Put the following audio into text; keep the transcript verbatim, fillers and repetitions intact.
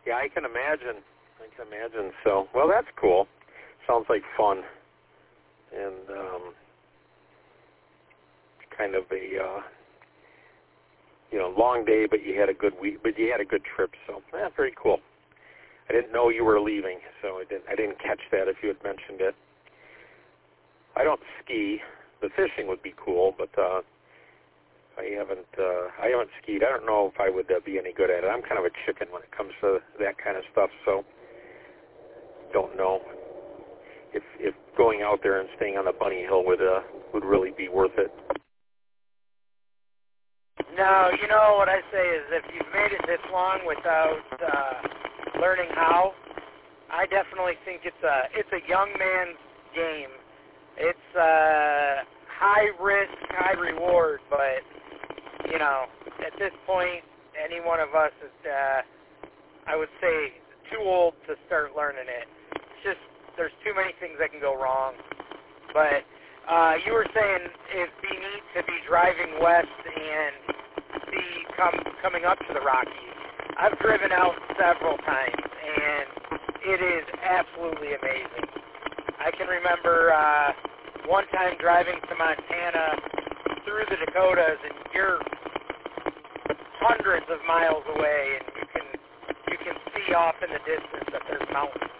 Yeah, I can imagine. I can imagine. So, well, that's cool. Sounds like fun. And um, kind of a, uh, you know, long day, but you had a good week, but you had a good trip. So, yeah, very cool. I didn't know you were leaving, so I didn't, I didn't catch that if you had mentioned it. I don't ski. The fishing would be cool, but uh, I haven't uh, I haven't skied. I don't know if I would uh, be any good at it. I'm kind of a chicken when it comes to that kind of stuff, so don't know if if going out there and staying on the bunny hill would uh, would really be worth it. No, you know what I say is if you've made it this long without uh, learning how, I definitely think it's a it's a young man's game. It's uh, high risk, high reward, but you know, at this point, any one of us is, uh, I would say, too old to start learning it. It's just there's too many things that can go wrong. But uh, you were saying it'd be neat to be driving west and see come coming up to the Rockies. I've driven out several times, and it is absolutely amazing. I can remember uh, one time driving to Montana through the Dakotas, and you're hundreds of miles away, and you can you can see off in the distance that there's mountains.